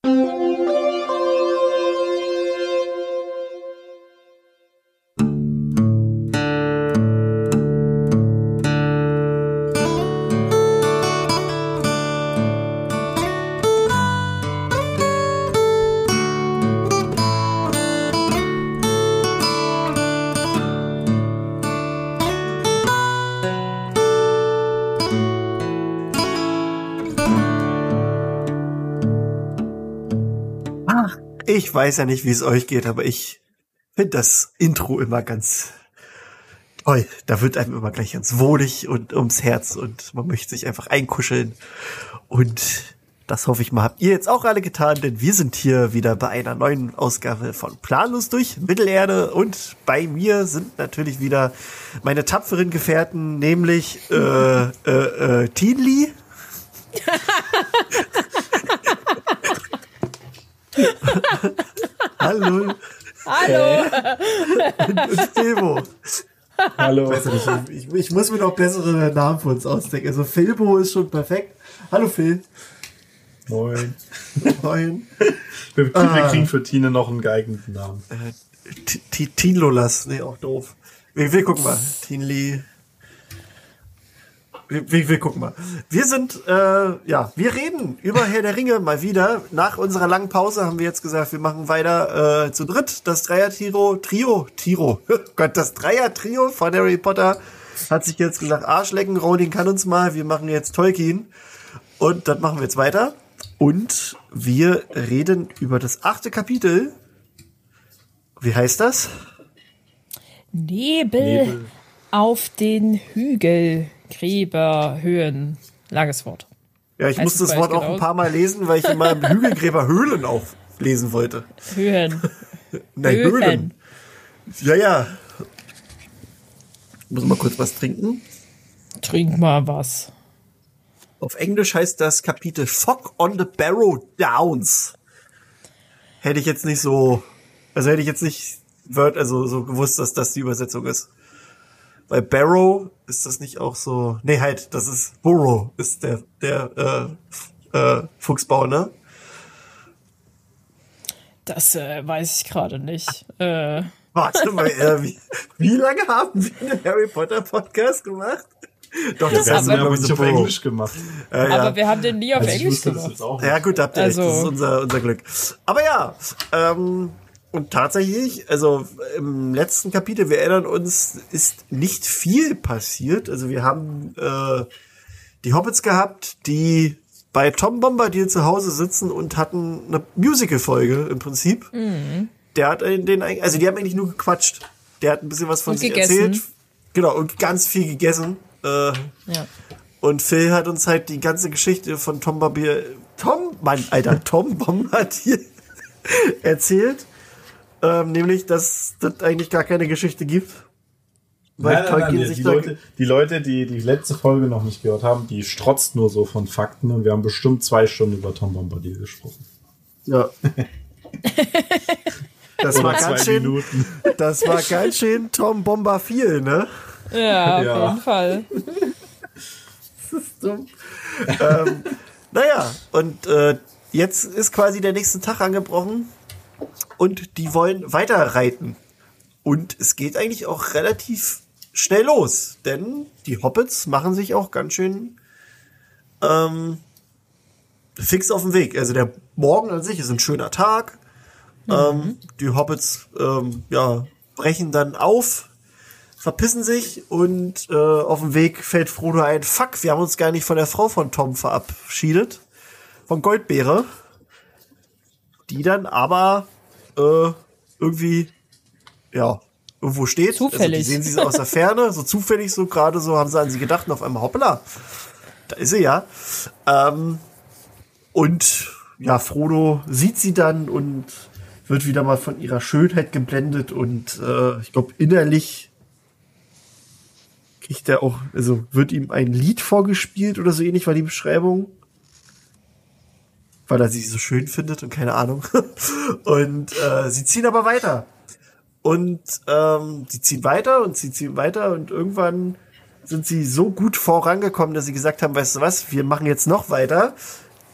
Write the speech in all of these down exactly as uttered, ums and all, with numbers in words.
Ich weiß ja nicht, wie es euch geht, aber ich finde das Intro immer ganz toll. Da wird einem immer gleich ganz wohlig und ums Herz und man möchte sich einfach einkuscheln. Und das hoffe ich mal, habt ihr jetzt auch alle getan, denn wir sind hier wieder bei einer neuen Ausgabe von Planlos durch Mittelerde und bei mir sind natürlich wieder meine tapferen Gefährten, nämlich äh, äh, äh, Teenli. Hallo. Hallo. Und, und Filbo. Hallo. Ich, weiß nicht, ich, ich muss mir noch bessere Namen für uns ausdenken. Also Filbo ist schon perfekt. Hallo Phil. Moin. Moin. Wir, ah. wir kriegen für Tine noch einen geeigneten Namen. Äh, Tinlolas. Nee, auch doof. Wir, wir gucken mal. Teenli. Wir, wir, wir gucken mal. Wir sind, äh, ja, wir reden über Herr der Ringe mal wieder. Nach unserer langen Pause haben wir jetzt gesagt, wir machen weiter äh, zu dritt. Das Dreier-Trio, Trio, Tiro, Gott, das Dreier-Trio von Harry Potter hat sich jetzt gesagt, Arschlecken, Rowling kann uns mal, wir machen jetzt Tolkien. Und das machen wir jetzt weiter. Und wir reden über das achte Kapitel. Wie heißt das? Nebel, Nebel. Auf den Hügel. Gräberhöhen. Langes Wort. Ja, ich musste das Wort auch ein paar Mal lesen, weil ich immer Hügelgräberhöhlen auch lesen wollte. Höhen. Nein, Höhen. Höhlen. Ja, ja. Ich muss mal kurz was trinken. Trink mal was. Auf Englisch heißt das Kapitel Fog on the Barrow Downs. Hätte ich jetzt nicht so, also hätte ich jetzt nicht also so gewusst, dass das die Übersetzung ist. Bei Barrow ist das nicht auch so... Nee, halt, das ist... Burrow ist der der äh, äh, Fuchsbau, ne? Das äh, weiß ich gerade nicht. Äh. Warte mal, äh, wie, wie lange haben wir einen Harry Potter Podcast gemacht? Doch, das, das haben wir, glaube ich, nicht auf Englisch gemacht. Äh, ja. Aber wir haben den nie auf also Englisch gemacht. Ja gut, habt ihr also. recht, das ist unser, unser Glück. Aber ja, ähm... Und tatsächlich, also im letzten Kapitel, wir erinnern uns, ist nicht viel passiert. Also wir haben äh, die Hobbits gehabt, die bei Tom Bombadil zu Hause sitzen und hatten eine Musical-Folge im Prinzip. Mhm. Der hat den, also die haben eigentlich nur gequatscht. Der hat ein bisschen was von und sich gegessen. erzählt. Genau, und ganz viel gegessen. Äh, ja. Und Phil hat uns halt die ganze Geschichte von Tom Bombadil, Tom, Mann, Alter, Tom Bombadil erzählt. Ähm, nämlich, dass das eigentlich gar keine Geschichte gibt. Weil nein, nein, nein, sich die, Leute, die Leute, die die letzte Folge noch nicht gehört haben, die strotzt nur so von Fakten und wir haben bestimmt zwei Stunden über Tom Bombadil gesprochen. Ja. Das war ganz schön, Minuten. Das war ganz schön Tom Bomber viel, ne? Ja, auf ja. jeden Fall. Das ist dumm. ähm, naja, und äh, jetzt ist quasi der nächste Tag angebrochen. Und die wollen weiter reiten. Und es geht eigentlich auch relativ schnell los. Denn die Hobbits machen sich auch ganz schön ähm, fix auf den Weg. Also der Morgen an sich ist ein schöner Tag. Mhm. Ähm, die Hobbits ähm, ja, brechen dann auf, verpissen sich. Und äh, auf dem Weg fällt Frodo ein, fuck, wir haben uns gar nicht von der Frau von Tom verabschiedet. Von Goldbeere. Die dann aber äh, irgendwie, ja, irgendwo steht. Zufällig. Also die sehen sie aus der Ferne, so zufällig, so gerade so haben sie an sie gedacht und auf einmal hoppla, da ist sie ja. Ähm, und ja, Frodo sieht sie dann und wird wieder mal von ihrer Schönheit geblendet und äh, ich glaube innerlich kriegt er auch, also wird ihm ein Lied vorgespielt oder so ähnlich war die Beschreibung. Weil er sie so schön findet und keine Ahnung. Und äh, sie ziehen aber weiter. Und ähm, sie ziehen weiter und sie ziehen weiter und irgendwann sind sie so gut vorangekommen, dass sie gesagt haben, weißt du was, wir machen jetzt noch weiter.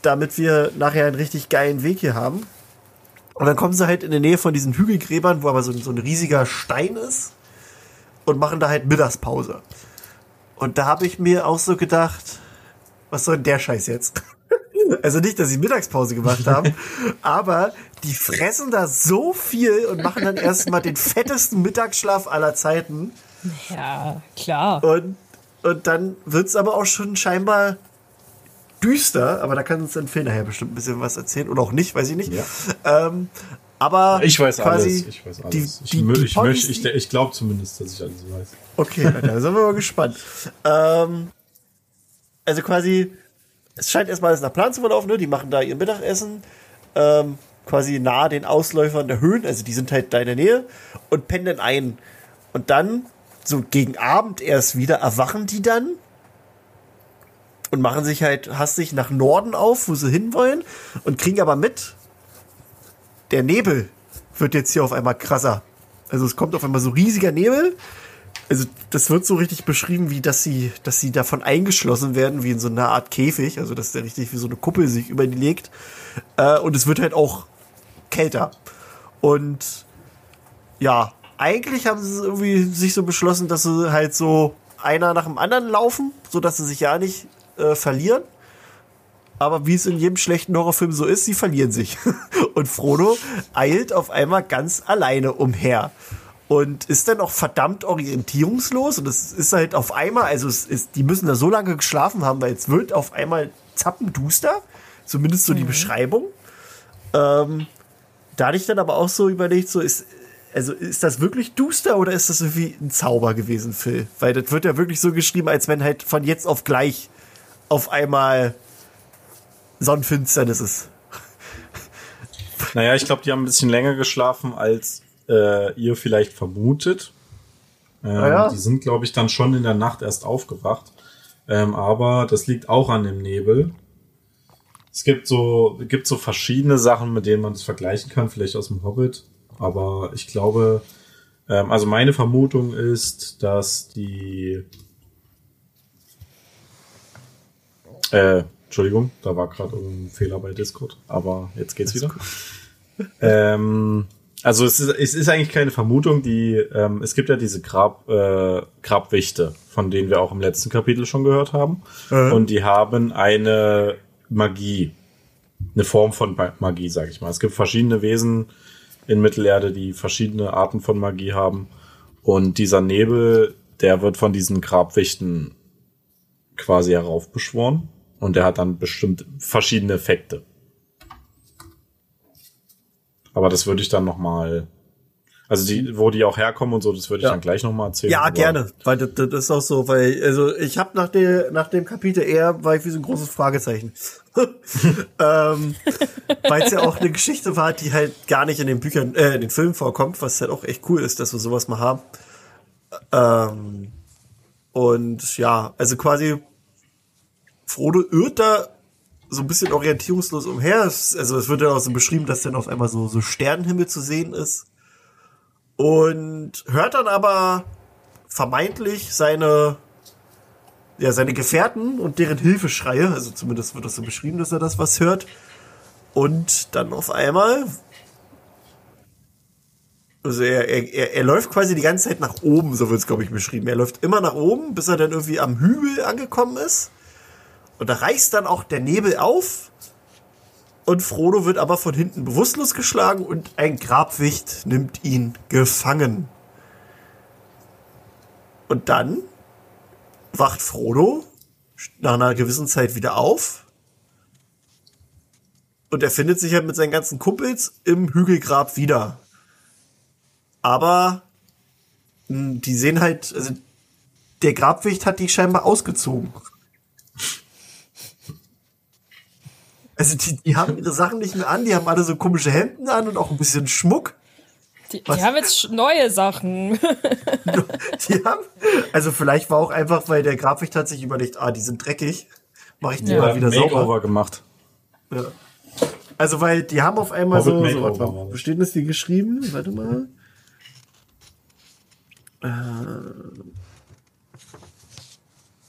damit wir nachher einen richtig geilen Weg hier haben. Und dann kommen sie halt in der Nähe von diesen Hügelgräbern, wo aber so, so ein riesiger Stein ist und machen da halt Mittagspause. Und da habe ich mir auch so gedacht, was soll denn der Scheiß jetzt? Also nicht, dass sie Mittagspause gemacht haben, aber die fressen da so viel und machen dann erstmal den fettesten Mittagsschlaf aller Zeiten. Ja, klar. Und, und dann wird's aber auch schon scheinbar düster, aber da kann uns dann Phil nachher bestimmt ein bisschen was erzählen oder auch nicht, weiß ich nicht. Ja. Ähm, aber ich weiß quasi alles. Ich weiß alles. Die, ich die, mö- die ich, möchte, ich, ich glaube zumindest, dass ich alles weiß. Okay, da sind wir mal gespannt. Ähm, also quasi, es scheint erstmal alles nach Plan zu verlaufen, ne? Die machen da ihr Mittagessen, ähm, quasi nahe den Ausläufern der Höhen, also die sind halt da in der Nähe und pennen dann ein. Und dann, so gegen Abend erst wieder, erwachen die dann und machen sich halt hastig nach Norden auf, wo sie hinwollen und kriegen aber mit, der Nebel wird jetzt hier auf einmal krasser. Also es kommt auf einmal so riesiger Nebel. Also das wird so richtig beschrieben, wie dass sie, dass sie davon eingeschlossen werden, wie in so einer Art Käfig. Also dass der richtig wie so eine Kuppel sich über die legt. Äh, und es wird halt auch kälter. Und ja, eigentlich haben sie irgendwie sich so beschlossen, dass sie halt so einer nach dem anderen laufen, sodass sie sich ja nicht äh, verlieren. Aber wie es in jedem schlechten Horrorfilm so ist, sie verlieren sich. Und Frodo eilt auf einmal ganz alleine umher. Und ist dann auch verdammt orientierungslos. Und es ist halt auf einmal, also es ist, die müssen da so lange geschlafen haben, weil es wird auf einmal zappenduster. Zumindest so mhm. die Beschreibung. Ähm, da hatte ich dann aber auch so überlegt, so ist, also ist das wirklich duster oder ist das irgendwie ein Zauber gewesen, Phil? Weil das wird ja wirklich so geschrieben, als wenn halt von jetzt auf gleich auf einmal Sonnenfinsternis ist. Naja, ich glaube, die haben ein bisschen länger geschlafen, als äh, ihr vielleicht vermutet. Ähm, ah ja? Die sind, glaube ich, dann schon in der Nacht erst aufgewacht. Ähm, aber das liegt auch an dem Nebel. Es gibt so, gibt so verschiedene Sachen, mit denen man es vergleichen kann, vielleicht aus dem Hobbit. Aber ich glaube, ähm, also meine Vermutung ist, dass die äh, Entschuldigung, da war gerade ein Fehler bei Discord, aber jetzt geht's wieder. ähm, also es ist, es ist eigentlich keine Vermutung, die ähm, es gibt ja diese Grab, äh, Grabwichte, von denen wir auch im letzten Kapitel schon gehört haben. Mhm. Und die haben eine Magie, eine Form von Magie, sag ich mal. Es gibt verschiedene Wesen in Mittelerde, die verschiedene Arten von Magie haben. Und dieser Nebel, der wird von diesen Grabwichten quasi heraufbeschworen. Und der hat dann bestimmt verschiedene Effekte. Aber das würde ich dann noch mal, also die, wo die auch herkommen und so, das würde ich ja. dann gleich noch mal erzählen. Ja, gerne, weil das, das ist auch so, weil, also ich habe nach der, nach dem Kapitel eher, war ich wie so ein großes Fragezeichen. ähm, weil es ja auch eine Geschichte war, die halt gar nicht in den Büchern, äh, in den Filmen vorkommt, was halt auch echt cool ist, dass wir sowas mal haben. Ähm, und ja, also quasi Frodo irrt da so ein bisschen orientierungslos umher. Also es wird ja auch so beschrieben, dass dann auf einmal so, so Sternenhimmel zu sehen ist. Und hört dann aber vermeintlich seine, ja, seine Gefährten und deren Hilfeschreie. Also zumindest wird das so beschrieben, dass er das was hört. Und dann auf einmal, also er, er, er läuft quasi die ganze Zeit nach oben, so wird es, glaube ich, beschrieben. Er läuft immer nach oben, bis er dann irgendwie am Hügel angekommen ist. Und da reißt dann auch der Nebel auf und Frodo wird aber von hinten bewusstlos geschlagen und ein Grabwicht nimmt ihn gefangen. Und dann wacht Frodo nach einer gewissen Zeit wieder auf und er findet sich halt mit seinen ganzen Kumpels im Hügelgrab wieder. Aber mh, die sehen halt, also der Grabwicht hat die scheinbar ausgezogen. Also die, die haben ihre Sachen nicht mehr an, die haben alle so komische Hemden an und auch ein bisschen Schmuck. Die, die haben jetzt neue Sachen. Die haben, also vielleicht war auch einfach, weil der Grabwicht hat sich überlegt, ah, die sind dreckig, mache ich die ja. mal wieder Makeover sauber. gemacht. Ja. Also weil die haben auf einmal so, so warte mal, wo steht das hier geschrieben? Warte mal. Äh,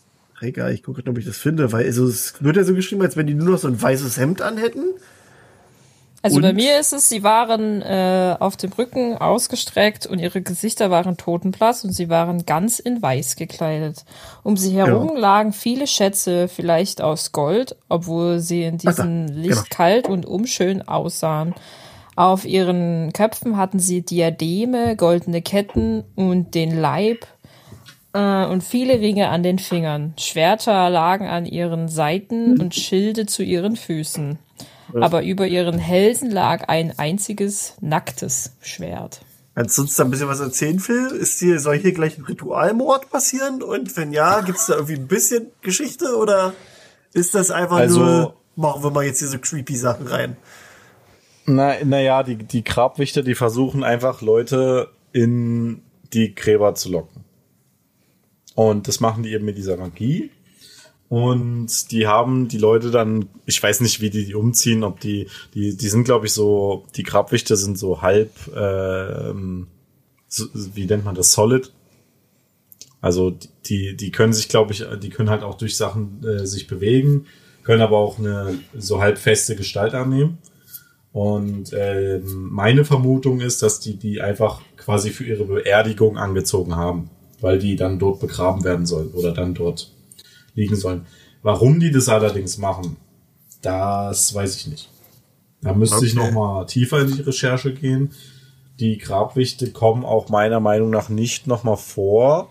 egal, ich gucke, ob ich das finde, weil also, es wird ja so geschrieben, als wenn die nur noch so ein weißes Hemd anhätten. Also Und? bei mir ist es, sie waren äh, auf dem Rücken ausgestreckt und ihre Gesichter waren totenblass und sie waren ganz in weiß gekleidet. Um sie herum Genau. lagen viele Schätze, vielleicht aus Gold, obwohl sie in diesem Ach da, Licht genau. kalt und unschön aussahen. Auf ihren Köpfen hatten sie Diademe, goldene Ketten und den Leib äh, und viele Ringe an den Fingern. Schwerter lagen an ihren Seiten und Schilde zu ihren Füßen. Aber über ihren Hälsen lag ein einziges nacktes Schwert. Kannst du uns da ein bisschen was erzählen, Phil? Ist hier, soll hier gleich ein Ritualmord passieren? Und wenn ja, gibt's da irgendwie ein bisschen Geschichte oder ist das einfach Also- nur, machen wir mal jetzt hier so creepy Sachen rein? Na, naja, die, die Grabwächter, die versuchen einfach Leute in die Gräber zu locken. Und das machen die eben mit dieser Magie. Und die haben die Leute dann, ich weiß nicht, wie die die umziehen, ob die, die, die sind, glaube ich, so, die Grabwächter sind so halb, ähm, so, wie nennt man das, solid. Also die, die können sich, glaube ich, die können halt auch durch Sachen äh, sich bewegen, können aber auch eine so halb feste Gestalt annehmen. Und ähm, meine Vermutung ist, dass die die einfach quasi für ihre Beerdigung angezogen haben, weil die dann dort begraben werden sollen oder dann dort liegen sollen. Warum die das allerdings machen, das weiß ich nicht. Da müsste Okay. ich noch mal tiefer in die Recherche gehen. Die Grabwichte kommen auch meiner Meinung nach nicht noch mal vor.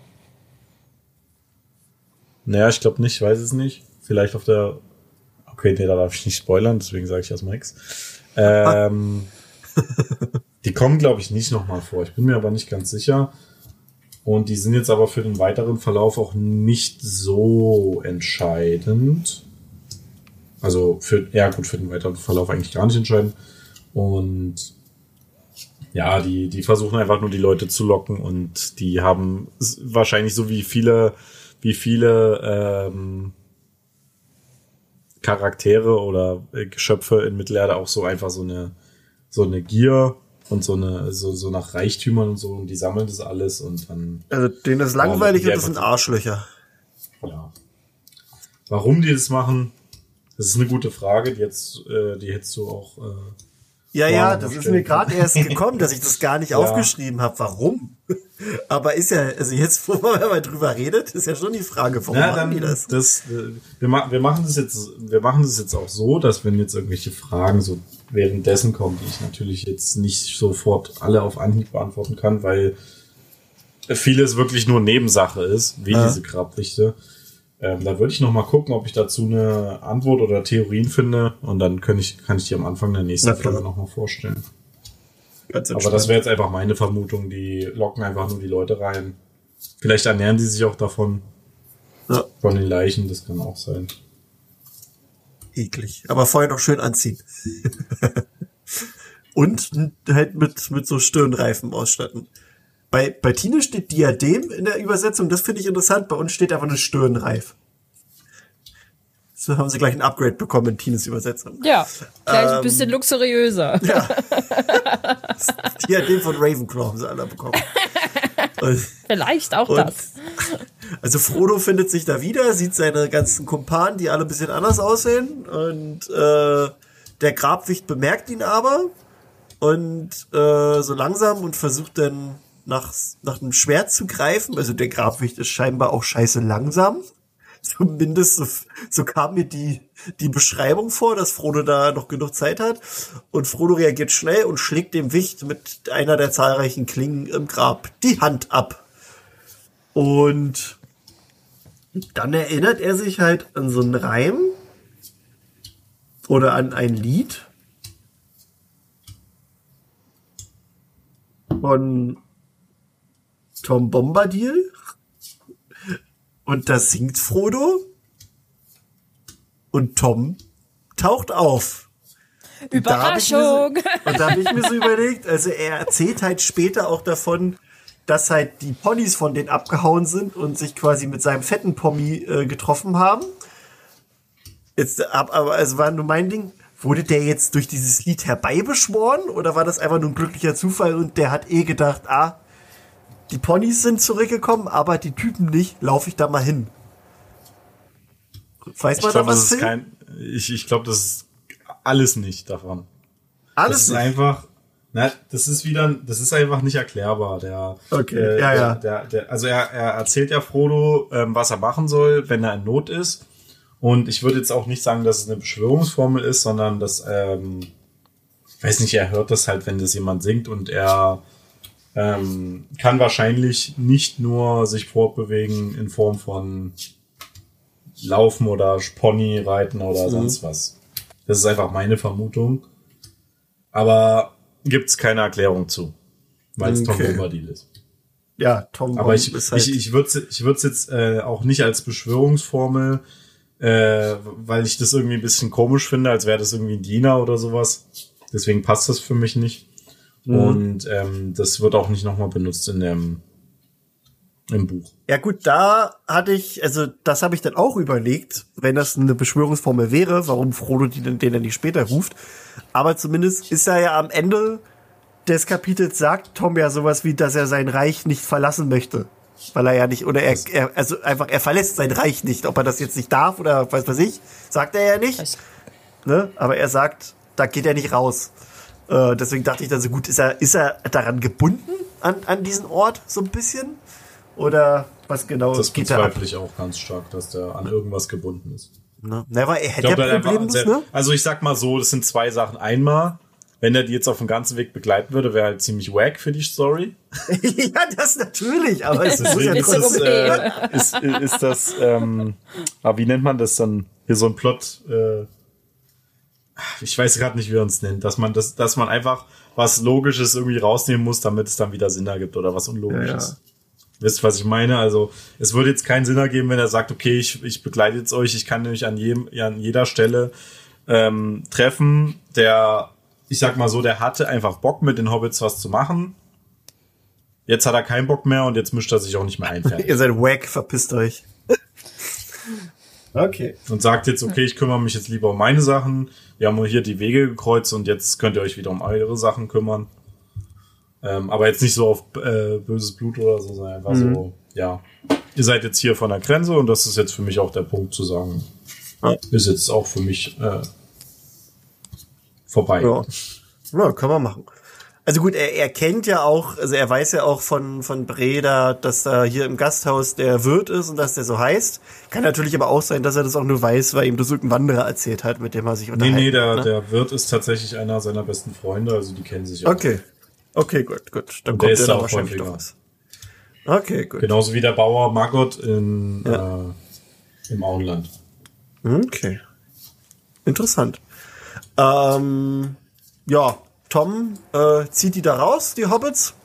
Naja, ich glaube nicht, weiß es nicht. Vielleicht auf der... Okay, nee, da darf ich nicht spoilern, deswegen sage ich erstmal nichts. Ähm, die kommen, glaube ich, nicht noch mal vor. Ich bin mir aber nicht ganz sicher. Und die sind jetzt aber für den weiteren Verlauf auch nicht so entscheidend. Also, für, ja gut, für den weiteren Verlauf eigentlich gar nicht entscheidend. Und ja, die, die versuchen einfach nur die Leute zu locken und die haben wahrscheinlich so wie viele, wie viele ähm, Charaktere oder äh, Geschöpfe in Mittelerde auch so einfach so eine, so eine Gier und so eine, so, so nach Reichtümern und so, und die sammeln das alles und dann. Also denen ist langweilig Ja, und das sind Arschlöcher. Ja. Warum die das machen, das ist eine gute Frage, die jetzt, äh, die hättest du auch. Äh, Ja, Wow, ja, das ist verstehe. mir gerade erst gekommen, dass ich das gar nicht Ja. aufgeschrieben habe. Warum? Aber ist ja, also jetzt, wo man mal drüber redet, ist ja schon die Frage, warum Ja, machen dann die das? das, äh, wir, ma wir machen das jetzt, wir machen das jetzt auch so, dass wenn jetzt irgendwelche Fragen so währenddessen kommen, die ich natürlich jetzt nicht sofort alle auf Anhieb beantworten kann, weil vieles wirklich nur Nebensache ist, wie Ja. diese Grabwichte. Ähm, da würde ich noch mal gucken, ob ich dazu eine Antwort oder Theorien finde, und dann kann ich, kann ich die am Anfang der nächsten Na klar. Folge noch mal vorstellen. Ganz Aber entspannt. das wäre jetzt einfach meine Vermutung, die locken einfach nur die Leute rein. Vielleicht ernähren die sich auch davon, Ja, von den Leichen, das kann auch sein. eklig. Aber vorher noch schön anziehen. Und halt mit, mit so Stirnreifen ausstatten. Bei, bei Tine steht Diadem in der Übersetzung, das finde ich interessant. Bei uns steht einfach eine Stirnreif. So haben sie gleich ein Upgrade bekommen in Tines Übersetzung. Ja, gleich ein Ähm, bisschen luxuriöser. Ja. Diadem von Ravenclaw haben sie alle bekommen. Und, Vielleicht auch und das. also Frodo findet sich da wieder, sieht seine ganzen Kumpanen, die alle ein bisschen anders aussehen. Und äh, der Grabwicht bemerkt ihn aber. Und äh, so langsam und versucht dann nach, nach einem Schwert zu greifen. Also der Grabwicht ist scheinbar auch scheiße langsam. Zumindest so, so kam mir die, die Beschreibung vor, dass Frodo da noch genug Zeit hat. Und Frodo reagiert schnell und schlägt dem Wicht mit einer der zahlreichen Klingen im Grab die Hand ab. Und dann erinnert er sich halt an so einen Reim oder an ein Lied von Tom Bombadil. Und da singt Frodo. Und Tom taucht auf. Und da hab ich mir so- Überraschung! Und da habe ich mir so überlegt, also er erzählt halt später auch davon, dass halt die Ponys von denen abgehauen sind und sich quasi mit seinem fetten Pommy äh, getroffen haben. Jetzt, ab- aber also war nur mein Ding, wurde der jetzt durch dieses Lied herbeibeschworen oder war das einfach nur ein glücklicher Zufall und der hat eh gedacht, ah, die Ponys sind zurückgekommen, aber die Typen nicht, laufe ich da mal hin. Weiß man ich glaub, da was, das ist Phil? kein, ich, ich glaube, das ist alles nicht davon. Alles das ist nicht? einfach, na, das ist wieder, das ist einfach nicht erklärbar. Der, Okay, äh, ja, der, ja. Der, der, also er, er erzählt ja Frodo, ähm, was er machen soll, wenn er in Not ist. Und ich würde jetzt auch nicht sagen, dass es eine Beschwörungsformel ist, sondern dass, ähm, ich weiß nicht, er hört das halt, wenn das jemand singt und er ähm, kann wahrscheinlich nicht nur sich fortbewegen in Form von Laufen oder Pony reiten oder mhm. sonst was. Das ist einfach meine Vermutung. Aber gibt's keine Erklärung zu, weil es Okay. Tom Bombadil ist. Ja, Tom Aber ich, ist halt... ich, ich würde es ich würd's jetzt äh, auch nicht als Beschwörungsformel, äh, weil ich das irgendwie ein bisschen komisch finde, als wäre das irgendwie ein Diener oder sowas. Deswegen passt das für mich nicht. Mhm. Und ähm, das wird auch nicht nochmal benutzt in dem im Buch. Ja gut, da hatte ich, also das habe ich dann auch überlegt, wenn das eine Beschwörungsformel wäre, warum Frodo den, den dann nicht später ruft. Aber zumindest ist er ja am Ende des Kapitels, sagt Tom ja sowas wie, dass er sein Reich nicht verlassen möchte. Weil er ja nicht, oder er, er also einfach, er verlässt sein Reich nicht. Ob er das jetzt nicht darf oder was weiß ich, sagt er ja nicht. Ne? Aber er sagt, da geht er nicht raus. Äh, deswegen dachte ich dann so, gut, ist er, ist er daran gebunden an, an diesen Ort so ein bisschen? Oder was genau das geht da ab? bezweifle ich auch ganz stark, dass der an irgendwas gebunden ist. Ne, aber er hätte Ich glaub, ja der Probleme, einfach sehr, ne? Also ich sag mal so, das sind zwei Sachen. Einmal, wenn er die jetzt auf dem ganzen Weg begleiten würde, wäre halt ziemlich wack für die Story. Ja, das natürlich, aber es muss ja Deswegen ist, trotzdem... es, äh, ist, ist das, ähm, aber wie nennt man das dann? Hier so ein Plot, äh, ich weiß gerade nicht, wie man es nennt, dass man das, dass man einfach was Logisches irgendwie rausnehmen muss, damit es dann wieder Sinn ergibt oder was Unlogisches. Ja, ja. Wisst ihr, was ich meine? Also, es würde jetzt keinen Sinn ergeben, wenn er sagt, okay, ich, ich begleite jetzt euch, ich kann nämlich an jedem, an jeder Stelle ähm, treffen, der, ich sag mal so, der hatte einfach Bock, mit den Hobbits was zu machen. Jetzt hat er keinen Bock mehr und jetzt mischt er sich auch nicht mehr ein. Ihr seid wack, verpisst euch. Okay. Und sagt jetzt, okay, ich kümmere mich jetzt lieber um meine Sachen. Wir haben hier die Wege gekreuzt und jetzt könnt ihr euch wieder um eure Sachen kümmern. Ähm, aber jetzt nicht so auf äh, böses Blut oder so, sondern einfach mhm. so, ja, ihr seid jetzt hier von der Grenze und das ist jetzt für mich auch der Punkt zu sagen, ja. ist jetzt auch für mich äh, vorbei. Ja. Ja, kann man machen. Also gut, er, er kennt ja auch, also er weiß ja auch von von Breda, dass da hier im Gasthaus der Wirt ist und dass der so heißt. Kann natürlich aber auch sein, dass er das auch nur weiß, weil ihm das irgendein Wanderer erzählt hat, mit dem er sich unterhält. Nee, nee, der, ne? der Wirt ist tatsächlich einer seiner besten Freunde, also die kennen sich auch. Okay. Okay, gut, gut. Dann und kommt der ist ja da auch wahrscheinlich häufiger. doch was. Okay, gut. Genauso wie der Bauer Margot in, Ja. äh, im Auenland. Okay. Interessant. Ähm, ja, Tom äh, zieht die da raus, die Hobbits,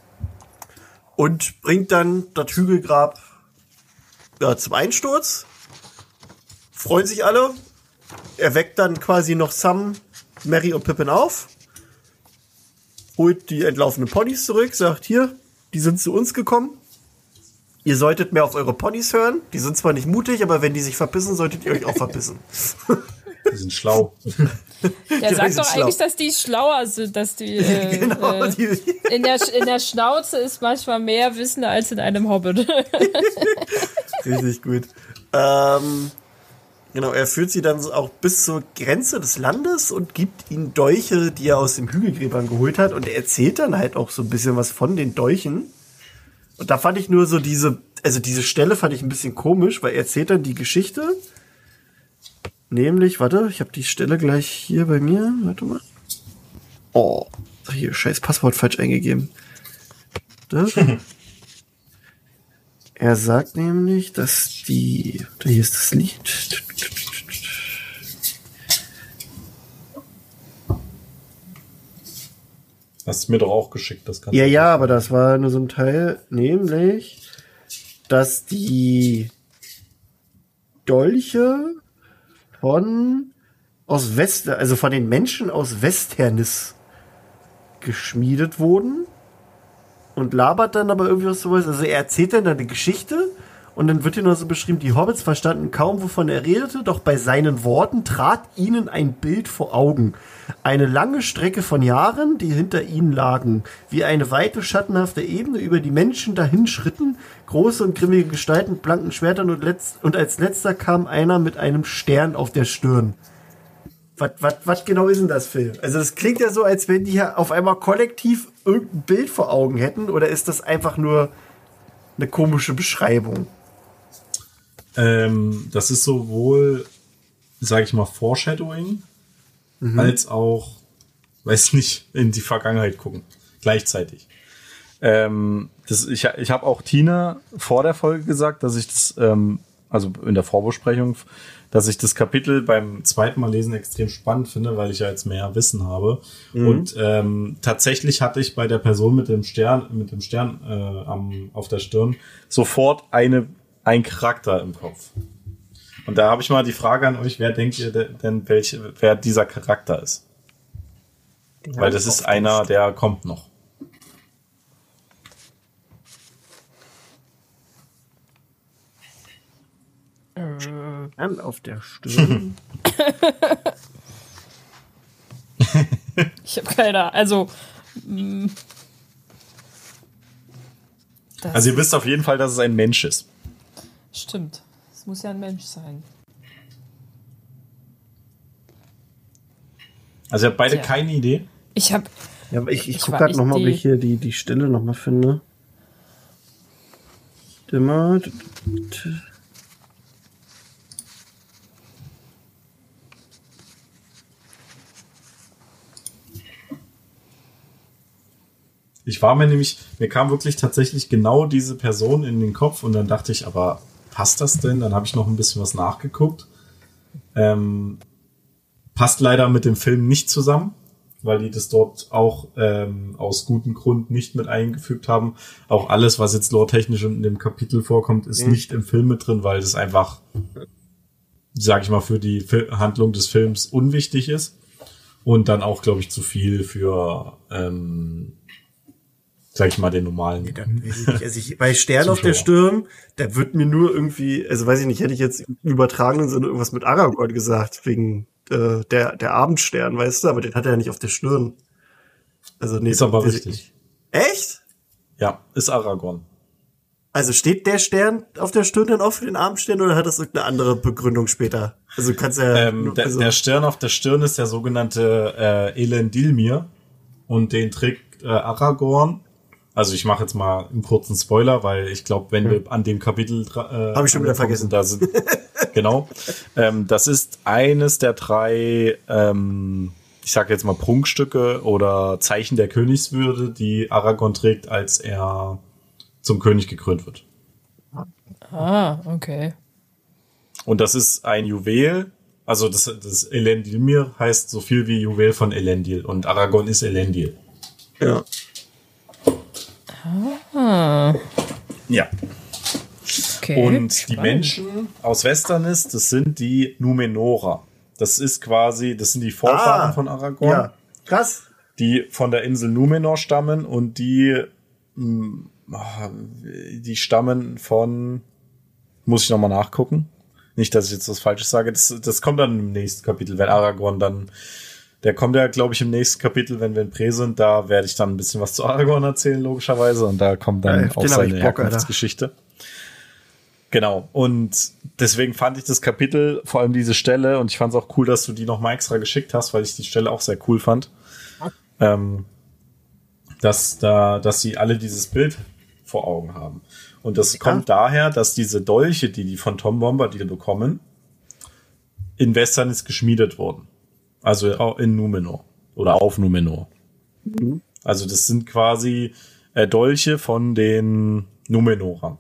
und bringt dann das Hügelgrab ja, zum Einsturz. Freuen sich alle. Er weckt dann quasi noch Sam, Merry und Pippin auf. Holt die entlaufenen Ponys zurück, sagt hier, die sind zu uns gekommen. Ihr solltet mehr auf eure Ponys hören. Die sind zwar nicht mutig, aber wenn die sich verpissen, solltet ihr euch auch verpissen. Die sind schlau. Der Ja, sagt die doch sind schlau. eigentlich, dass die schlauer sind, dass die, äh, Genau, äh, die, in, der, in der Schnauze ist manchmal mehr Wissen als in einem Hobbit. richtig gut. Ähm, genau, er führt sie dann auch bis zur Grenze des Landes und gibt ihnen Dolche, die er aus dem Hügelgräbern geholt hat. Und er erzählt dann halt auch so ein bisschen was von den Dolchen. Und da fand ich nur so diese, also diese Stelle fand ich ein bisschen komisch, weil er erzählt dann die Geschichte. Nämlich, warte, ich habe die Stelle gleich hier bei mir. Warte mal. Oh, hier, scheiß Passwort falsch eingegeben. Das. Er sagt nämlich, dass die... Hier ist das Lied. Hast du mir doch auch geschickt, das Ganze. Ja, ja, aber das war nur so ein Teil. Nämlich, dass die Dolche von aus West, also von den Menschen aus Westernis geschmiedet wurden und labert dann aber irgendwie was sowas. Also er erzählt dann eine Geschichte Und dann wird hier nur so beschrieben, die Hobbits verstanden kaum, wovon er redete, doch bei seinen Worten trat ihnen ein Bild vor Augen. Eine lange Strecke von Jahren, die hinter ihnen lagen, wie eine weite, schattenhafte Ebene, über die Menschen dahinschritten, große und grimmige Gestalten mit blanken Schwertern und, letzt, und als letzter kam einer mit einem Stern auf der Stirn. Was, was, was genau ist denn das, Phil? Also das klingt ja so, als wenn die hier auf einmal kollektiv irgendein Bild vor Augen hätten, oder ist das einfach nur eine komische Beschreibung? Ähm, das ist sowohl, sage ich mal, Foreshadowing, mhm. als auch, weiß nicht, in die Vergangenheit gucken. Gleichzeitig. Ähm, das, ich ich habe auch Tina vor der Folge gesagt, dass ich das, ähm, also in der Vorbesprechung, dass ich das Kapitel beim zweiten Mal lesen extrem spannend finde, weil ich ja jetzt mehr Wissen habe. Mhm. Und ähm, tatsächlich hatte ich bei der Person mit dem Stern, mit dem Stern äh, am, auf der Stirn sofort eine ein Charakter im Kopf. Und da habe ich mal die Frage an euch, wer denkt ihr denn, welche, wer dieser Charakter ist? Ja, weil das ist einer, der kommt noch. Stern auf der Stirn. Ich habe keine Ahnung. Also, also ihr wisst auf jeden Fall, dass es ein Mensch ist. Stimmt. Es muss ja ein Mensch sein. Also ihr habt beide ja. keine Idee? Ich habe... Ja, aber ich, ich, ich gucke gerade nochmal, ob ich hier die, die Stelle nochmal finde. Immer... Ich war mir nämlich, mir kam wirklich tatsächlich genau diese Person in den Kopf und dann dachte ich, aber passt das denn? Dann habe ich noch ein bisschen was nachgeguckt. Ähm, passt leider mit dem Film nicht zusammen, weil die das dort auch ähm, aus gutem Grund nicht mit eingefügt haben. Auch alles, was jetzt lore-technisch in dem Kapitel vorkommt, ist mhm. nicht im Film mit drin, weil das einfach, sag ich mal, für die Fil- Handlung des Films unwichtig ist. Und dann auch, glaube ich, zu viel für... Ähm, sag ich mal, den normalen. Nee, dann weiß ich nicht. Also ich, bei Stern Zuschauer. Auf der Stirn, da wird mir nur irgendwie, also weiß ich nicht, hätte ich jetzt im übertragenen Sinne irgendwas mit Aragorn gesagt, wegen äh, der der Abendstern, weißt du, aber den hat er ja nicht auf der Stirn. Also nee, ist aber richtig. Echt? Ja, ist Aragorn. Also steht der Stern auf der Stirn dann auch für den Abendstern oder hat das irgendeine andere Begründung später? Also kannst ja ähm, nur, der, also der Stern auf der Stirn ist der sogenannte äh, Elendilmir und den trägt äh, Aragorn. Also ich mache jetzt mal einen kurzen Spoiler, weil ich glaube, wenn wir an dem Kapitel äh, habe ich schon wieder vergessen. Da sind, genau. Ähm, das ist eines der drei, ähm, ich sage jetzt mal Prunkstücke oder Zeichen der Königswürde, die Aragorn trägt, als er zum König gekrönt wird. Ah, okay. Und das ist ein Juwel. Also das, das Elendilmir heißt so viel wie Juwel von Elendil und Aragorn ist Elendil. Ja. Ah. Ja. Okay, und spannend. Die Menschen aus Westerness, das sind die Numenorer. Das ist quasi, das sind die Vorfahren ah, von Aragorn. Ja, krass. Die von der Insel Numenor stammen und die, mh, die stammen von, muss ich nochmal nachgucken. Nicht, dass ich jetzt was Falsches sage. Das, das kommt dann im nächsten Kapitel, wenn Aragorn dann Der kommt ja, glaube ich, im nächsten Kapitel, wenn wir in Pre sind. Da werde ich dann ein bisschen was zu Aragorn erzählen, logischerweise. Und da kommt dann ja, auch seine Bock, Herkunftsgeschichte. Alter. Genau. Und deswegen fand ich das Kapitel, vor allem diese Stelle, und ich fand es auch cool, dass du die nochmal extra geschickt hast, weil ich die Stelle auch sehr cool fand. Ähm, dass da, dass sie alle dieses Bild vor Augen haben. Und das ja. kommt daher, dass diese Dolche, die die von Tom Bombadil bekommen, in Westerness geschmiedet wurden. Also in Numenor. Oder auf Numenor. Mhm. Also das sind quasi äh, Dolche von den Numenorern.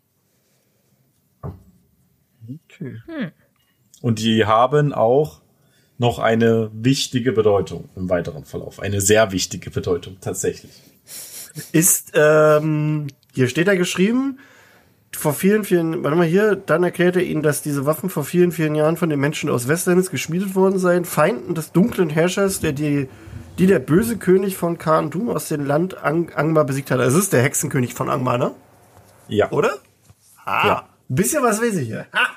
Okay. Hm. Und die haben auch noch eine wichtige Bedeutung im weiteren Verlauf. Eine sehr wichtige Bedeutung, tatsächlich. Ist, ähm, hier steht da geschrieben, vor vielen, vielen, warte mal hier, dann erklärt er ihnen, dass diese Waffen vor vielen, vielen Jahren von den Menschen aus Westerness geschmiedet worden seien, Feinden des dunklen Herrschers, der die, die der böse König von Khadum aus dem Land Ang- Angmar besiegt hat. Also es ist der Hexenkönig von Angmar, ne? Ja. Oder? Ah. Ja. Ein bisschen was weiß ich ja. Ha!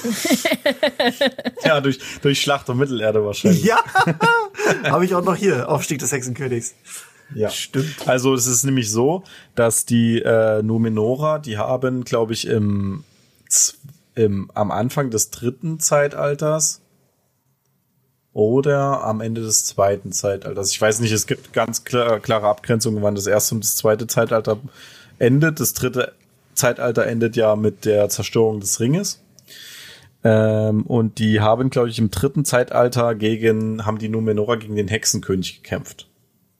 Ja, durch, durch Schlacht um Mittelerde wahrscheinlich. Ja, habe ich auch noch hier, Aufstieg des Hexenkönigs. Ja, stimmt. Also es ist nämlich so, dass die äh, Numenora, die haben, glaube ich, im, im am Anfang des dritten Zeitalters oder am Ende des zweiten Zeitalters. Ich weiß nicht, es gibt ganz klar, klare Abgrenzungen, wann das erste und das zweite Zeitalter endet. Das dritte Zeitalter endet ja mit der Zerstörung des Ringes. Ähm, und die haben, glaube ich, im dritten Zeitalter gegen, haben die Numenora gegen den Hexenkönig gekämpft.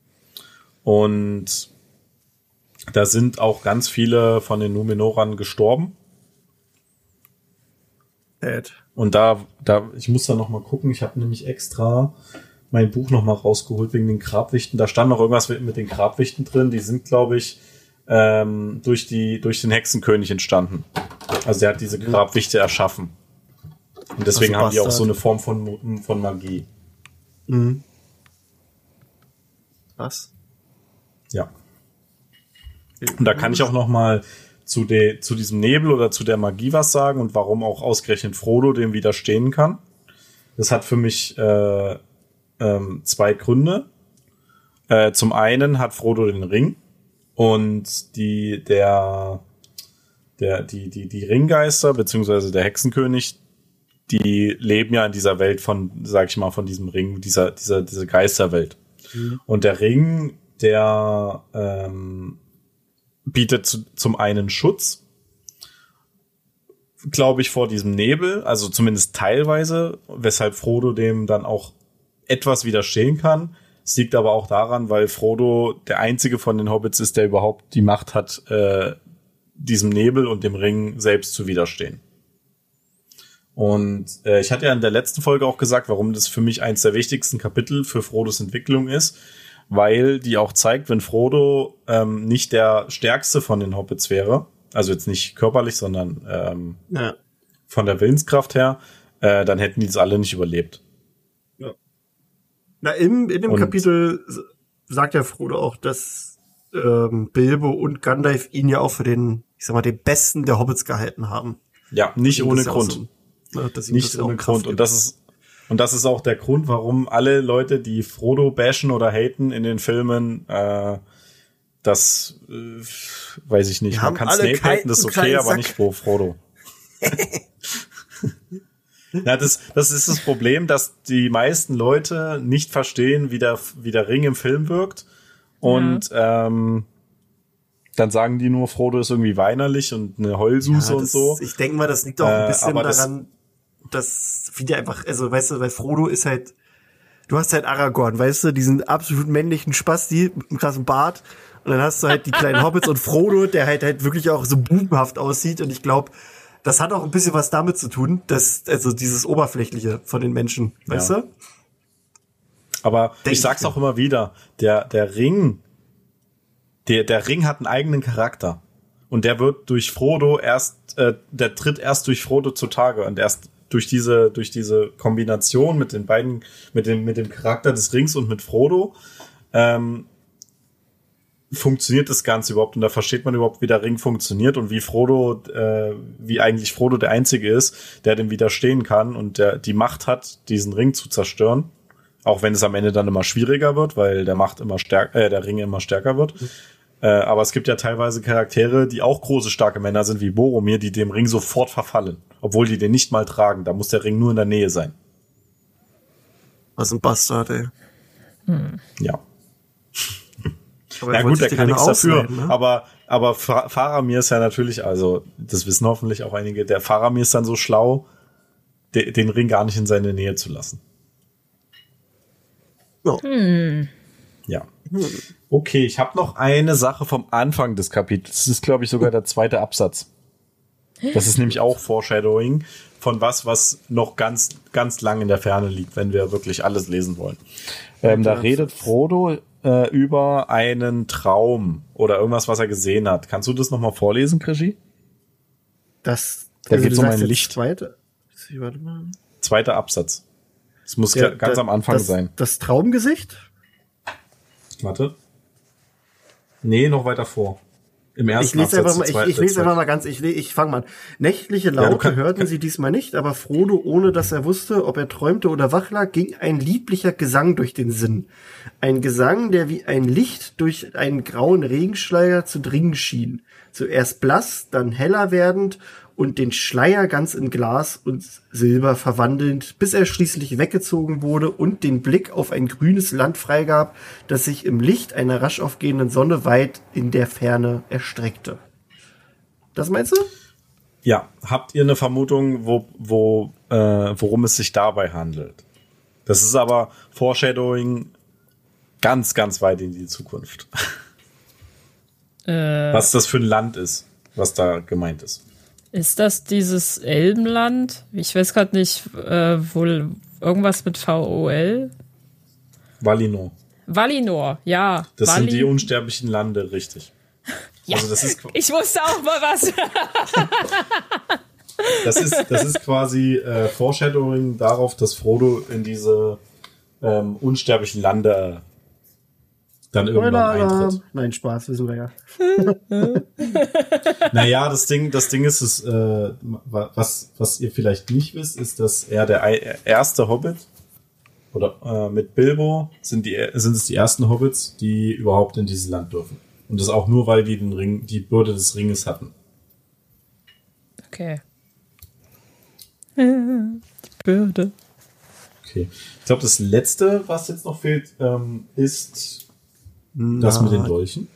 Und da sind auch ganz viele von den Numenorern gestorben. Bad. Und da, da, ich muss da noch mal gucken. Ich habe nämlich extra mein Buch noch mal rausgeholt wegen den Grabwichten. Da stand noch irgendwas mit den Grabwichten drin. Die sind, glaube ich, ähm, durch die, durch den Hexenkönig entstanden. Also der hat diese Grabwichte erschaffen. Und deswegen haben die auch so eine Form von, von Magie. Mhm. Was? Ja. Und da kann ich auch noch mal zu, de, zu diesem Nebel oder zu der Magie was sagen und warum auch ausgerechnet Frodo dem widerstehen kann. Das hat für mich äh, ähm, zwei Gründe. Äh, zum einen hat Frodo den Ring und die der der die die die Ringgeister beziehungsweise der Hexenkönig, die leben ja in dieser Welt von, sag ich mal, von diesem Ring, dieser dieser diese Geisterwelt. Mhm. Und der Ring, der ähm, bietet zu, zum einen Schutz, glaube ich, vor diesem Nebel, also zumindest teilweise, weshalb Frodo dem dann auch etwas widerstehen kann. Es liegt aber auch daran, weil Frodo der einzige von den Hobbits ist, der überhaupt die Macht hat, äh, diesem Nebel und dem Ring selbst zu widerstehen. Und äh, ich hatte ja in der letzten Folge auch gesagt, warum das für mich eins der wichtigsten Kapitel für Frodos Entwicklung ist, weil die auch zeigt, wenn Frodo ähm, nicht der stärkste von den Hobbits wäre, also jetzt nicht körperlich, sondern ähm, ja. von der Willenskraft her, äh, dann hätten die es alle nicht überlebt. Ja. Na, im, in dem und Kapitel sagt ja Frodo auch, dass ähm, Bilbo und Gandalf ihn ja auch für den, ich sag mal, den besten der Hobbits gehalten haben. Ja, nicht ohne Grund. So, ne, nicht ohne Grund. Und das ist Und das ist auch der Grund, warum alle Leute, die Frodo bashen oder haten in den Filmen, äh, das äh, weiß ich nicht. Wir Man kann Snape haten, das ist okay, aber nicht pro Frodo. Ja, das, das ist das Problem, dass die meisten Leute nicht verstehen, wie der, wie der Ring im Film wirkt. Und ja. ähm, dann sagen die nur, Frodo ist irgendwie weinerlich und eine Heulsuse ja, das, und so. Ich denke mal, das liegt auch ein bisschen äh, daran, dass viele einfach, also weißt du, weil Frodo ist halt, du hast halt Aragorn, weißt du, diesen absolut männlichen Spasti mit einem krassen Bart und dann hast du halt die kleinen Hobbits und Frodo, der halt halt wirklich auch so bubenhaft aussieht und ich glaube, das hat auch ein bisschen was damit zu tun, dass, also dieses Oberflächliche von den Menschen, weißt ja. du? Aber Denk ich sag's ich auch immer wieder, der, der Ring, der, der Ring hat einen eigenen Charakter und der wird durch Frodo erst, äh, der tritt erst durch Frodo zutage und erst durch diese, durch diese Kombination mit den beiden, mit dem, mit dem Charakter des Rings und mit Frodo, ähm, funktioniert das Ganze überhaupt und da versteht man überhaupt, wie der Ring funktioniert und wie Frodo, äh, wie eigentlich Frodo der Einzige ist, der dem widerstehen kann und der die Macht hat, diesen Ring zu zerstören, auch wenn es am Ende dann immer schwieriger wird, weil der Macht immer stärker, äh, der Ring immer stärker wird. Mhm. Äh, aber es gibt ja teilweise Charaktere, die auch große, starke Männer sind, wie Boromir, die dem Ring sofort verfallen, obwohl die den nicht mal tragen. Da muss der Ring nur in der Nähe sein. Was ein Bastard, ey. Hm. Ja. Aber ja gut, der kann nichts dafür. Ne? Aber, aber Faramir ist ja natürlich, also das wissen hoffentlich auch einige, der Faramir ist dann so schlau, de, den Ring gar nicht in seine Nähe zu lassen. Oh. Hm. Ja. Okay, ich habe noch eine Sache vom Anfang des Kapitels. Das ist, glaube ich, sogar der zweite Absatz. Das ist nämlich auch Foreshadowing von was, was noch ganz, ganz lang in der Ferne liegt, wenn wir wirklich alles lesen wollen. Ähm, da redet Frodo äh, über einen Traum oder irgendwas, was er gesehen hat. Kannst du das nochmal vorlesen, Krischi? Das, da also geht es um ein Licht. Zweite, warte mal. Zweiter Absatz. Das muss der, ganz der, am Anfang das, sein. Das Traumgesicht? Warte. Nee, noch weiter vor. Im ersten Ich lese einfach mal, ich, ich lese zweiten- einfach mal ganz, ich, le- ich fange mal an. Nächtliche Laute Ja, du kann- hörten sie diesmal nicht, aber Frodo, ohne dass er wusste, ob er träumte oder wach lag, ging ein lieblicher Gesang durch den Sinn. Ein Gesang, der wie ein Licht durch einen grauen Regenschleier zu dringen schien. Zuerst blass, dann heller werdend und den Schleier ganz in Glas und Silber verwandelnd, bis er schließlich weggezogen wurde und den Blick auf ein grünes Land freigab, das sich im Licht einer rasch aufgehenden Sonne weit in der Ferne erstreckte. Das meinst du? Ja, habt ihr eine Vermutung, wo, wo, äh, worum es sich dabei handelt? Das ist aber Foreshadowing ganz, ganz weit in die Zukunft. Äh, Was das für ein Land ist, was da gemeint ist. Ist das dieses Elbenland? Ich weiß gerade nicht, äh, wohl irgendwas mit V O L? Valinor. Valinor, ja. Das Vali- sind die unsterblichen Lande, richtig. Ja, Also das ist, ich wusste auch mal was. das ist, das ist quasi äh, Foreshadowing darauf, dass Frodo in diese ähm, unsterblichen Lande dann irgendwann eintritt. Nein, Spaß, wissen wir ja. Naja, das Ding, das Ding ist, es, äh, was, was ihr vielleicht nicht wisst, ist, dass er der ei- erste Hobbit oder äh, mit Bilbo sind die sind es die ersten Hobbits, die überhaupt in dieses Land dürfen. Und das auch nur, weil die den Ring, die Bürde des Ringes hatten. Okay. Die Bürde. Okay. Ich glaube, das letzte, was jetzt noch fehlt, ähm, ist das mit den Dolchen.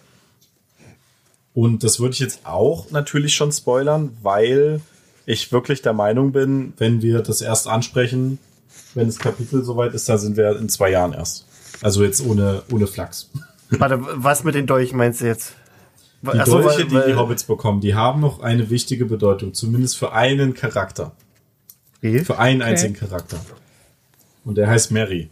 Und das würde ich jetzt auch natürlich schon spoilern, weil ich wirklich der Meinung bin, wenn wir das erst ansprechen, wenn das Kapitel soweit ist, dann sind wir in zwei Jahren erst. Also jetzt ohne, ohne Flachs. Warte, was mit den Dolchen meinst du jetzt? Die Ach so, Dolche, weil- die weil- die Hobbits bekommen, die haben noch eine wichtige Bedeutung, zumindest für einen Charakter. Okay. Für einen einzigen Charakter. Und der heißt Merry.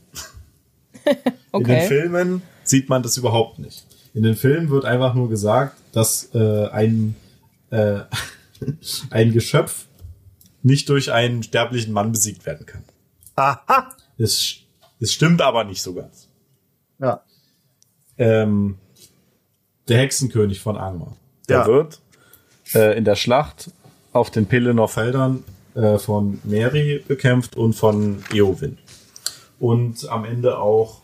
In den Okay. Filmen sieht man das überhaupt nicht. In den Filmen wird einfach nur gesagt, dass äh, ein, äh, ein Geschöpf nicht durch einen sterblichen Mann besiegt werden kann. Aha. Es, es stimmt aber nicht so ganz. Ja. Ähm, der Hexenkönig von Angmar. Der Ja. wird äh, in der Schlacht auf den Pelennor Feldern äh, von Merry bekämpft und von Eowyn. Und am Ende auch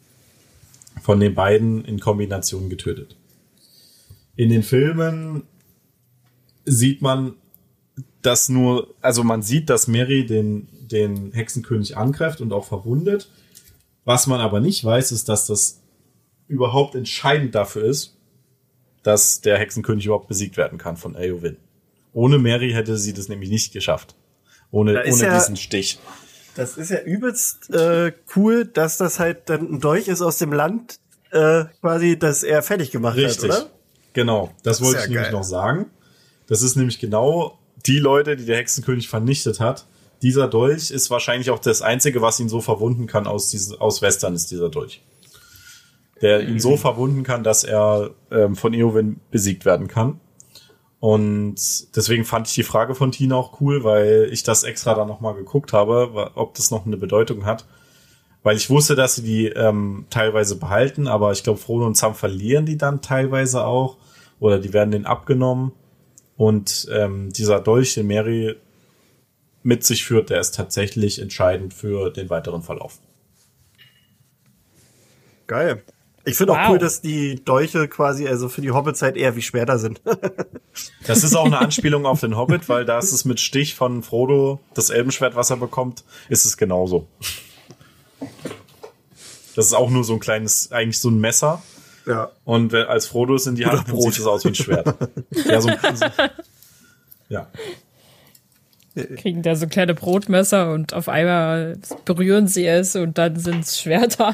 von den beiden in Kombination getötet. In den Filmen sieht man das nur, also man sieht, dass Merry den, den Hexenkönig angreift und auch verwundet. Was man aber nicht weiß, ist, dass das überhaupt entscheidend dafür ist, dass der Hexenkönig überhaupt besiegt werden kann von Eowyn. Ohne Merry hätte sie das nämlich nicht geschafft. Ohne, Da ist ohne ja- diesen Stich. Das ist ja übelst äh, cool, dass das halt dann ein Dolch ist aus dem Land, äh, quasi, dass er fertig gemacht Richtig. hat, oder? Genau, das wollte ja ich nämlich geil. noch sagen. Das ist nämlich genau die Leute, die der Hexenkönig vernichtet hat. Dieser Dolch ist wahrscheinlich auch das Einzige, was ihn so verwunden kann aus, diesen, aus Western, ist dieser Dolch. Der ihn so verwunden kann, dass er ähm, von Eowyn besiegt werden kann. Und deswegen fand ich die Frage von Tina auch cool, weil ich das extra dann nochmal geguckt habe, wa- ob das noch eine Bedeutung hat. Weil ich wusste, dass sie die ähm, teilweise behalten, aber ich glaube, Frodo und Sam verlieren die dann teilweise auch. Oder die werden denen abgenommen. Und ähm, dieser Dolch, den Merry mit sich führt, der ist tatsächlich entscheidend für den weiteren Verlauf. Geil. Ich finde auch Wow. cool, dass die Dolche quasi, also für die Hobbitzeit eher wie Schwerter sind. Das ist auch eine Anspielung auf den Hobbit, weil da ist es mit Stich von Frodo, das Elbenschwert, was er bekommt, ist es genauso. Das ist auch nur so ein kleines, eigentlich so ein Messer. Ja. Und wenn- als Frodo es in die Hand nimmt, Brot. sieht es aus wie ein Schwert. Ja, so ein, so, ja. Kriegen da so kleine Brotmesser und auf einmal berühren sie es und dann sind es Schwerter.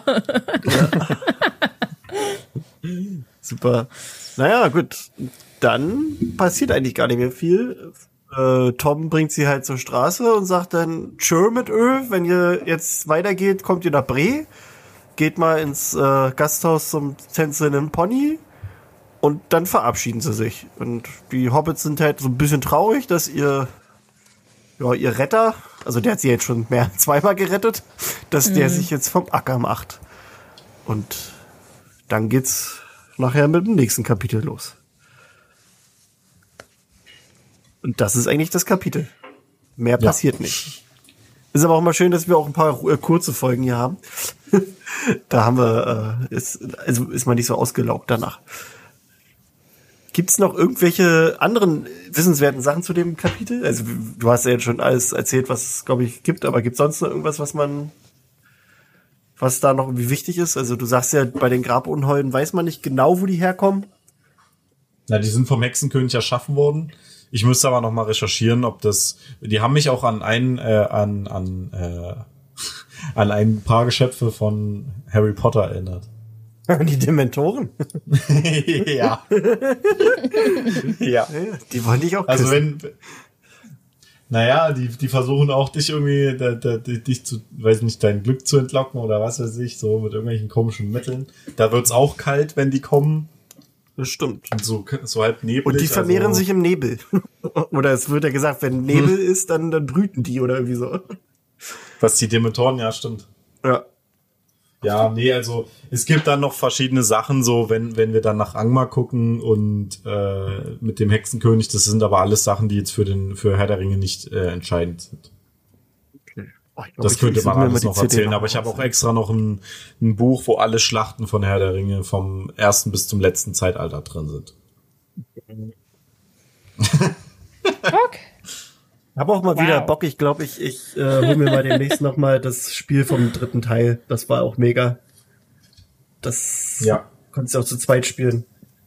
Super. Naja, gut. Dann passiert eigentlich gar nicht mehr viel. Äh, Tom bringt sie halt zur Straße und sagt dann, tschö mit Ö, wenn ihr jetzt weitergeht, kommt ihr nach Bre. Geht mal ins äh, Gasthaus zum tänzelnden Pony. Und dann verabschieden sie sich. Und die Hobbits sind halt so ein bisschen traurig, dass ihr, ja, ihr Retter, also der hat sie jetzt schon mehr zweimal gerettet, dass der sich jetzt vom Acker macht. Und dann geht's nachher mit dem nächsten Kapitel los. Und das ist eigentlich das Kapitel. Mehr passiert ja. nicht. Ist aber auch mal schön, dass wir auch ein paar äh, kurze Folgen hier haben. Da haben wir, äh, ist, also ist man nicht so ausgelaugt danach. Gibt's noch irgendwelche anderen wissenswerten Sachen zu dem Kapitel? Also du hast ja jetzt schon alles erzählt, was es, glaube ich, gibt, aber gibt's sonst noch irgendwas, was man, was da noch irgendwie wichtig ist? Also du sagst ja, bei den Grabunholden weiß man nicht genau, wo die herkommen. Na, die sind vom Hexenkönig erschaffen worden. Ich müsste aber noch mal recherchieren, ob das, die haben mich auch an ein, äh, an, an, äh, an ein paar Geschöpfe von Harry Potter erinnert. Die Dementoren? Ja. Ja. Die wollen dich auch küssen. Also wenn, naja, die, die versuchen auch dich irgendwie, da, da, dich zu, weiß nicht, dein Glück zu entlocken oder was weiß ich, so mit irgendwelchen komischen Mitteln. Da wird's auch kalt, wenn die kommen. Das stimmt. Und so, so halb neblig. Und die vermehren also, sich im Nebel. Oder es wird ja gesagt, wenn Nebel hm. ist, dann, dann brüten die oder irgendwie so. Was die Dementoren, ja, stimmt. Ja. Ja, nee, also es gibt dann noch verschiedene Sachen, so wenn wenn wir dann nach Angmar gucken und äh, mit dem Hexenkönig, das sind aber alles Sachen, die jetzt für den für Herr der Ringe nicht äh, entscheidend sind. Okay. Oh, glaub, das könnte man alles noch erzählen, aber ich habe auch extra noch ein, ein Buch, wo alle Schlachten von Herr der Ringe vom ersten bis zum letzten Zeitalter drin sind. Okay. Hab auch mal wow. wieder Bock. Ich glaube, ich, ich äh, hol mir mal demnächst noch mal das Spiel vom dritten Teil. Das war auch mega. Das ja. konntest du auch zu zweit spielen.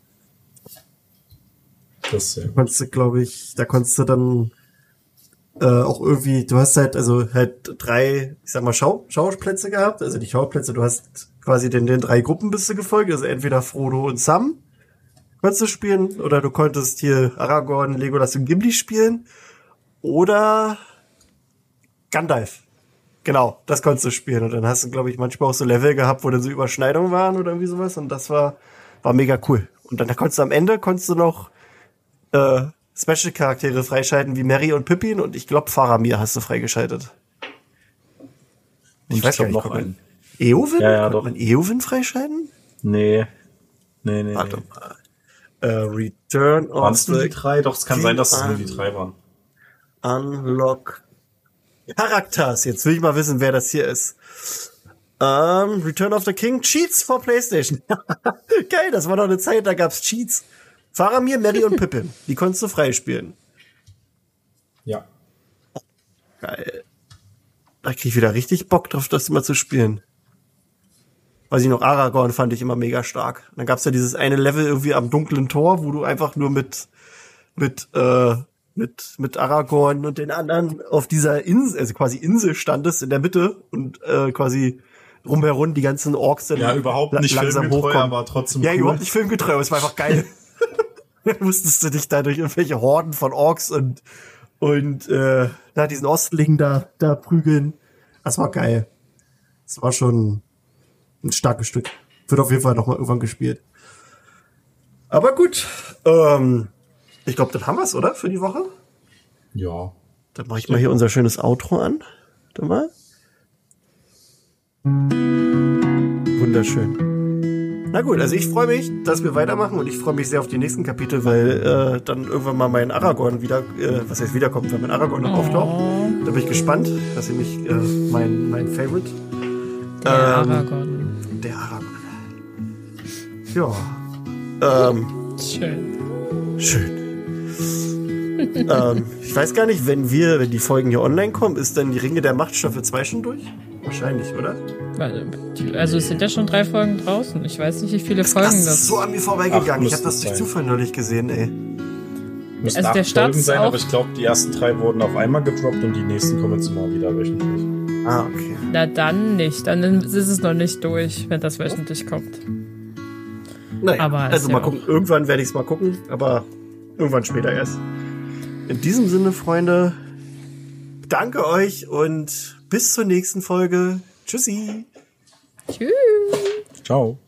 Das ja. Da konntest du, glaube ich, da konntest du dann äh, auch irgendwie, du hast halt, also halt drei, ich sag mal, Schau, Schauplätze gehabt. Also die Schauplätze, du hast quasi den, den drei Gruppen bist du gefolgt. Also entweder Frodo und Sam konntest du spielen, oder du konntest hier Aragorn, Legolas und Gimli spielen. Oder Gandalf. Genau, das konntest du spielen. Und dann hast du, glaube ich, manchmal auch so Level gehabt, wo dann so Überschneidungen waren oder irgendwie sowas. Und das war war mega cool. Und dann da konntest du am Ende konntest du noch äh, Special-Charaktere freischalten wie Merry und Pippin. Und ich glaube, Faramir hast du freigeschaltet. Ich, ich weiß gar nicht, noch einen. Eowyn? Ja, ja, Konnte doch. man Eowyn freischalten? Nee. Nee, nee, Warte nee. mal. Uh, Return of Waren es nur the die drei? Doch, es kann sein, dass es nur die drei waren. Unlock Charakters. Jetzt will ich mal wissen, wer das hier ist. Um, Return of the King Cheats for PlayStation. Geil, das war doch eine Zeit, da gab's Cheats. Faramir, Merry und Pippin. Die konntest du freispielen. Ja. Geil. Da krieg ich wieder richtig Bock drauf, das immer zu spielen. Weiß ich noch, Aragorn fand ich immer mega stark. Und dann gab's ja dieses eine Level irgendwie am dunklen Tor, wo du einfach nur mit mit äh mit mit Aragorn und den anderen auf dieser Insel, also quasi Insel standest in der Mitte und äh, quasi rumherum die ganzen Orks dann ja, überhaupt nicht langsam filmgetreu, hochkommen. aber trotzdem ja, cool. überhaupt nicht filmgetreu, aber es war einfach geil. Musstest du dich da durch irgendwelche Horden von Orks und und äh, na, diesen Ostlingen da da prügeln. Das war geil. Das war schon ein starkes Stück. Wird auf jeden Fall noch mal irgendwann gespielt. Aber gut, ähm ich glaube, dann haben wir's, oder? Für die Woche? Ja. Dann mache ich mal hier unser schönes Outro an. Warte mal. Wunderschön. Na gut, also ich freue mich, dass wir weitermachen und ich freue mich sehr auf die nächsten Kapitel, weil äh, dann irgendwann mal mein Aragorn wieder, äh, was heißt wiederkommt, wenn mein Aragorn noch auftaucht. Da bin ich gespannt. Das ist nämlich äh, mein, mein Favorite. Der ähm, Aragorn. Der Aragorn. Ja. Ähm, Schön. Schön. ähm, ich weiß gar nicht, wenn wir, wenn die Folgen hier online kommen, ist dann die Ringe der Macht Staffel zwei schon durch? Wahrscheinlich, oder? Also es sind ja schon drei Folgen draußen. Ich weiß nicht, wie viele das, Folgen das ist. das so an mir vorbeigegangen. Ach, ich habe das durch sein. Zufall neulich gesehen, ey. Müssen Also acht der Start Folgen ist sein, auch- aber ich glaube, die ersten drei wurden auf einmal gedroppt und die nächsten kommen jetzt immer wieder wöchentlich. Ah, okay. Na dann nicht. Dann ist es noch nicht durch, wenn das wöchentlich kommt. Naja, Aber ist also ja mal gucken. Irgendwann werde ich es mal gucken, aber irgendwann später erst. In diesem Sinne, Freunde, danke euch und bis zur nächsten Folge. Tschüssi. Tschüss. Ciao.